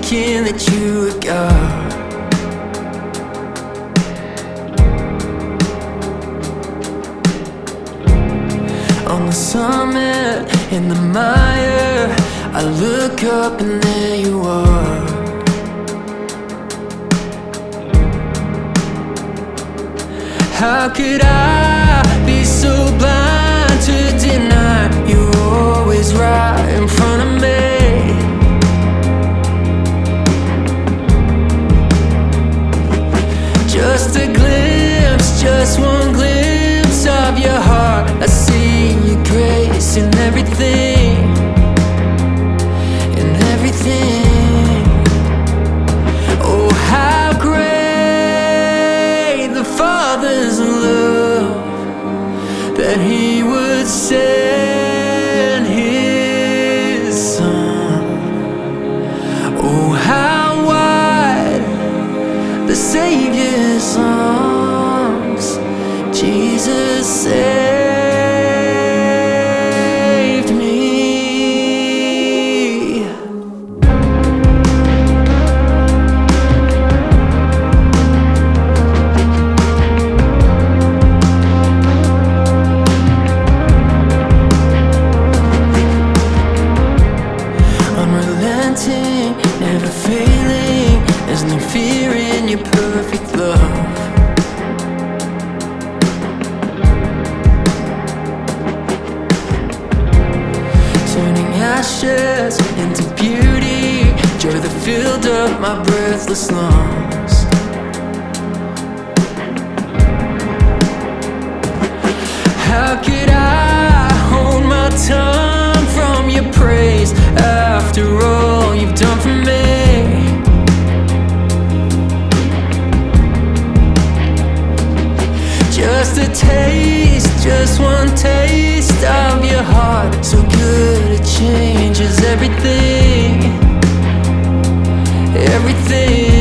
thinking that you would go. On the summit, in the mire, I look up and there you are. How could I be so blind to deny you're always right in front of me? Just a glimpse, just one glimpse of your heart. I see your grace in everything, in everything. Oh, how great the Father's love, that He would send His Son. Oh, how wide the Savior's arms, Jesus saved me. Unrelenting, never failing, there's no fear in your perfect love. Turning ashes into beauty, joy that filled up my breathless lungs. How could I hold my tongue from your praise after all you've done for me? Just a taste, just one taste of your heart, so good it changes everything, everything.